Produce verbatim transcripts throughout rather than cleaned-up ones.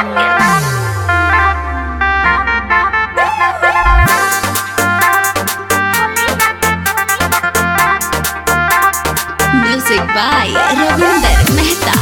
Music by Ravinder Mehta.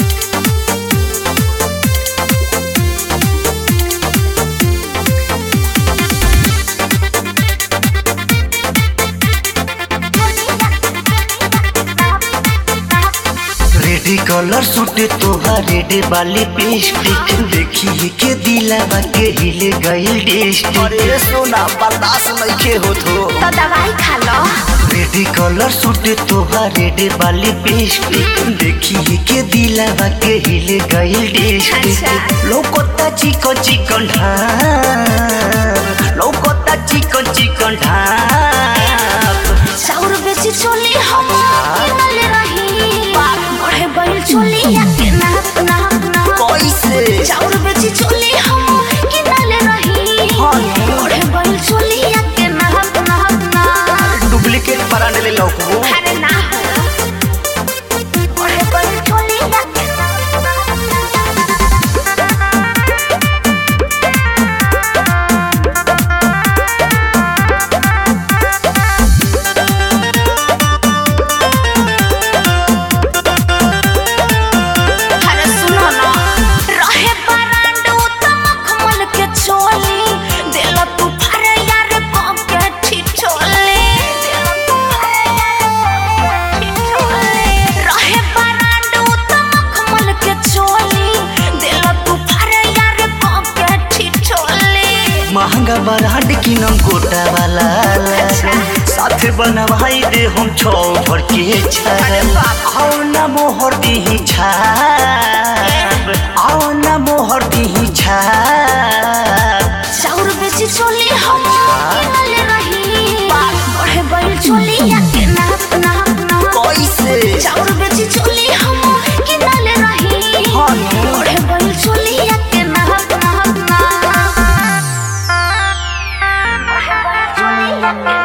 रेडी colour सूटे तोहार रेडे वाली पेस्टिक देखी के दिलावा के हिले गइल डिस्ट्रिक्ट। अरे सोना बर्दाश्त नइखे होत हो तो दवाई खा लो। रेडी कलर सूटे तोहार रेडे वाली पेस्टिक देखी के दिलावा के हिले गइल डिस्ट्रिक्ट। लौकता चिकन चिकन ढाप लौकता चिकन चिकन ढाप चाउर बेची चोली हम किनले रही बढ़े बैल चोली या के नाप नाप नाप कैसे चाउर बेची चोली हम किनले रही बढ़े बैल चोली या के नाप नाप नाप डुप्लीकेट परांड ले लौकबो अरे ना बढ़े बैल चोली या के महंगा बराड किनम गोटा वाला साथे बनवाई दे हम छौ भर के छाप आओ ना मोहर दीही छाप आओ ना मोहर दीही छाप चाउर बेची चोली हम किनले रही बढ़े बैल चोली या के नाप नाप नाप कैसे चाउर बेची चोली हम किनले रही बढ़े बैल चोली या के नाप नाप नाप बढ़े बैल चोली या के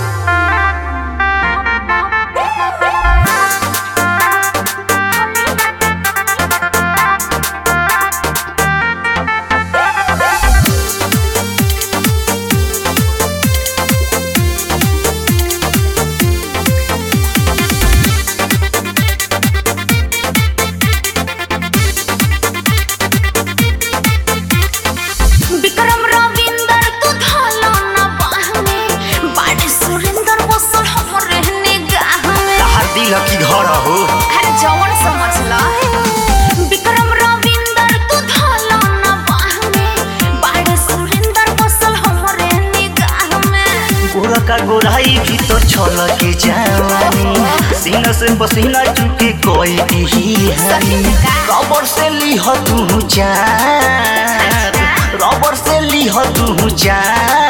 विक्रम रविंदर तू धालो ना बाह में बाड़े सुरेंद्र बसल हमर रहने गाह में तहार दिल की घर हो अरे जवन समझ ला विक्रम रविंदर तू धालो ना बाह में बाड़े सुरेंद्र बसल हमर रहने गाह में गोरा का गोराई भी तो छल के जवानी सीना से पसीना चुके कोई दी है रबर से लीह तू जा रबर से लीह तू जा